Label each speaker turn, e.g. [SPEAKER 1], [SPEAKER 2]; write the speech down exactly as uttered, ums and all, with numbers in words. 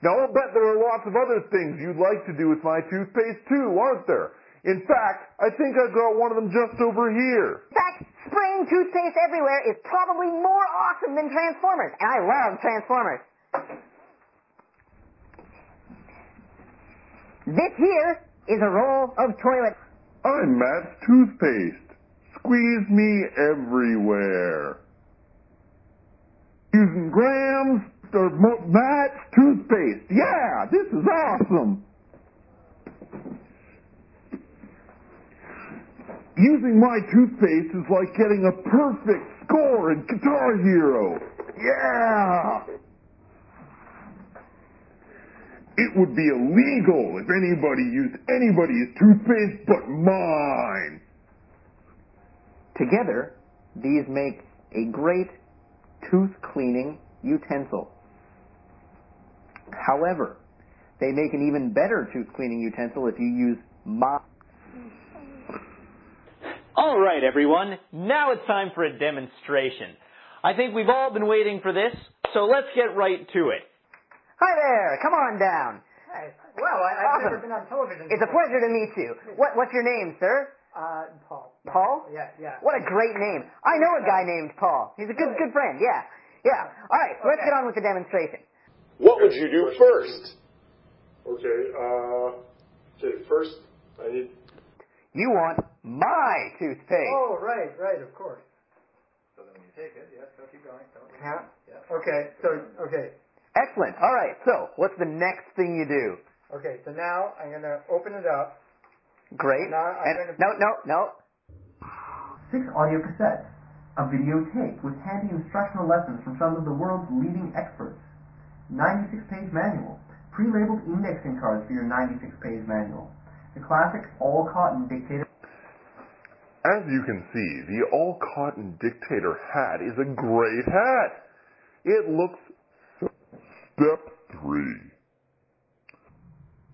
[SPEAKER 1] Now, I'll bet there are lots of other things you'd like to do with my toothpaste too, aren't there? In fact, I think I've got one of them just over here.
[SPEAKER 2] In fact, spraying toothpaste everywhere is probably more awesome than Transformers, and I love Transformers. This here is a roll of toilet.
[SPEAKER 1] I'm Matt's toothpaste. Squeeze me everywhere. Using grams or Matt's toothpaste. Yeah, this is awesome. Using my toothpaste is like getting a perfect score in Guitar Hero. Yeah! It would be illegal if anybody used anybody's toothpaste but mine.
[SPEAKER 3] Together, these make a great tooth cleaning utensil. However, they make an even better tooth cleaning utensil if you use my...
[SPEAKER 4] All right, everyone. Now it's time for a demonstration. I think we've all been waiting for this, so let's get right to it.
[SPEAKER 2] Hi there. Come on down.
[SPEAKER 5] Hi. Well, I, I've
[SPEAKER 2] Awesome.
[SPEAKER 5] never been on television
[SPEAKER 2] It's a
[SPEAKER 5] before.
[SPEAKER 2] pleasure to meet you. What, what's your name, sir?
[SPEAKER 5] Uh, Paul.
[SPEAKER 2] Paul?
[SPEAKER 5] Yeah, yeah.
[SPEAKER 2] What a great name. I know a guy named Paul. He's a good, good friend. Yeah. Yeah. All right, so let's
[SPEAKER 5] Okay.
[SPEAKER 2] get on with the demonstration.
[SPEAKER 6] What would you do first?
[SPEAKER 7] Okay, uh, okay, first I need...
[SPEAKER 2] You want my toothpaste.
[SPEAKER 5] Oh, right, right, of course.
[SPEAKER 8] So then when you take it, yes, go keep going. Don't
[SPEAKER 5] Yeah.
[SPEAKER 8] yeah.
[SPEAKER 5] Okay, so, okay.
[SPEAKER 2] Excellent. All right, so what's the next thing you do?
[SPEAKER 5] Okay, so now I'm going to open it up.
[SPEAKER 2] Great.
[SPEAKER 5] Now I'm
[SPEAKER 2] And,
[SPEAKER 5] gonna-
[SPEAKER 2] no, no, no.
[SPEAKER 9] Six audio cassettes, a videotape with handy instructional lessons from some of the world's leading experts, ninety-six page manual, pre-labeled indexing cards for your ninety-six page manual, the classic all-cotton Dictator.
[SPEAKER 1] As you can see, the all-cotton Dictator hat is a great hat. It looks so... Step three.